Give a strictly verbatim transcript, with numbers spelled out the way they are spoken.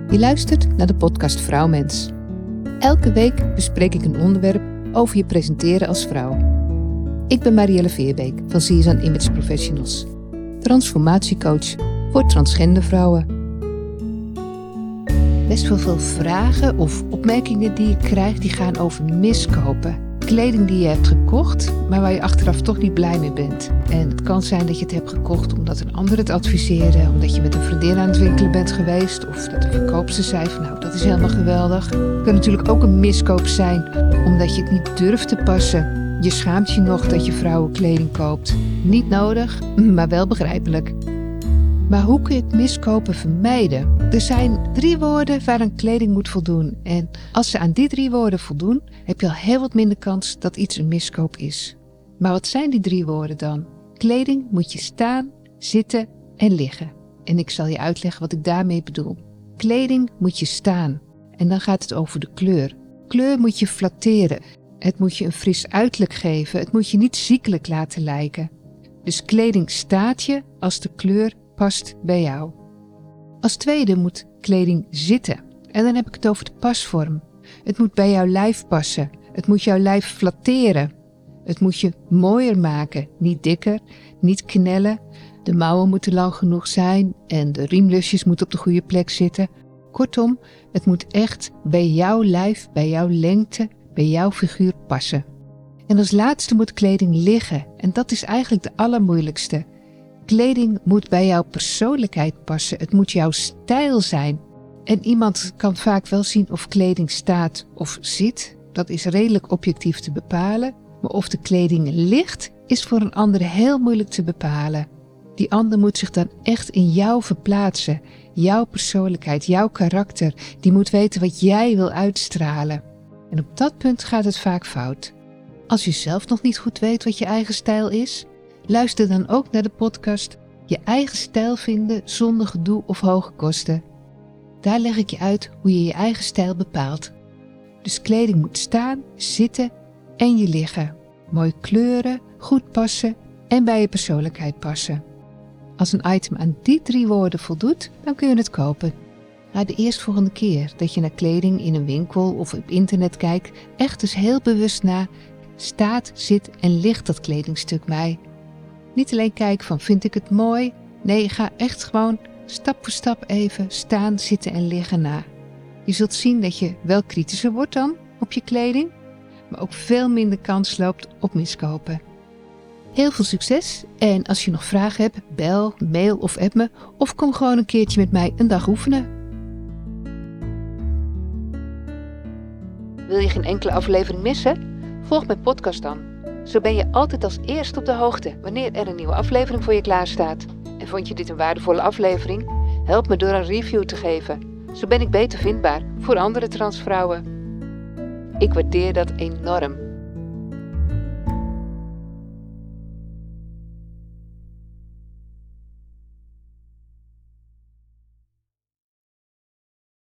Je luistert naar de podcast Vrouwmens. Elke week bespreek ik een onderwerp over je presenteren als vrouw. Ik ben Marielle Veerbeek van Season Image Professionals, transformatiecoach voor transgender vrouwen. Best wel veel vragen of opmerkingen die ik krijg, die gaan over miskopen. Kleding die je hebt gekocht, maar waar je achteraf toch niet blij mee bent. En het kan zijn dat je het hebt gekocht omdat een ander het adviseerde, omdat je met een vriendin aan het winkelen bent geweest, of dat de verkoopster zei van nou, dat is helemaal geweldig. Het kan natuurlijk ook een miskoop zijn, omdat je het niet durft te passen. Je schaamt je nog dat je vrouwenkleding koopt. Niet nodig, maar wel begrijpelijk. Maar hoe kun je het miskopen vermijden? Er zijn drie woorden waaraan kleding moet voldoen. En als ze aan die drie woorden voldoen, heb je al heel wat minder kans dat iets een miskoop is. Maar wat zijn die drie woorden dan? Kleding moet je staan, zitten en liggen. En ik zal je uitleggen wat ik daarmee bedoel. Kleding moet je staan. En dan gaat het over de kleur. Kleur moet je flatteren. Het moet je een fris uiterlijk geven. Het moet je niet ziekelijk laten lijken. Dus kleding staat je als de kleur past bij jou. Als tweede moet kleding zitten. En dan heb ik het over de pasvorm. Het moet bij jouw lijf passen. Het moet jouw lijf flatteren. Het moet je mooier maken. Niet dikker, niet knellen. De mouwen moeten lang genoeg zijn en de riemlusjes moeten op de goede plek zitten. Kortom, het moet echt bij jouw lijf, bij jouw lengte, bij jouw figuur passen. En als laatste moet kleding liggen. En dat is eigenlijk de allermoeilijkste. Kleding moet bij jouw persoonlijkheid passen. Het moet jouw stijl zijn. En iemand kan vaak wel zien of kleding staat of zit. Dat is redelijk objectief te bepalen. Maar of de kleding ligt, is voor een ander heel moeilijk te bepalen. Die ander moet zich dan echt in jou verplaatsen. Jouw persoonlijkheid, jouw karakter. Die moet weten wat jij wil uitstralen. En op dat punt gaat het vaak fout. Als je zelf nog niet goed weet wat je eigen stijl is, luister dan ook naar de podcast Je eigen stijl vinden zonder gedoe of hoge kosten. Daar leg ik je uit hoe je je eigen stijl bepaalt. Dus kleding moet staan, zitten en je liggen. Mooie kleuren, goed passen en bij je persoonlijkheid passen. Als een item aan die drie woorden voldoet, dan kun je het kopen. Ga de eerstvolgende keer dat je naar kleding in een winkel of op internet kijkt, echt dus heel bewust na, staat, zit en ligt dat kledingstuk mij. Niet alleen kijken van vind ik het mooi, nee, ga echt gewoon stap voor stap even staan, zitten en liggen na. Je zult zien dat je wel kritischer wordt dan op je kleding, maar ook veel minder kans loopt op miskopen. Heel veel succes en als je nog vragen hebt, bel, mail of app me of kom gewoon een keertje met mij een dag oefenen. Wil je geen enkele aflevering missen? Volg mijn podcast dan. Zo ben je altijd als eerste op de hoogte wanneer er een nieuwe aflevering voor je klaarstaat. En vond je dit een waardevolle aflevering? Help me door een review te geven. Zo ben ik beter vindbaar voor andere transvrouwen. Ik waardeer dat enorm.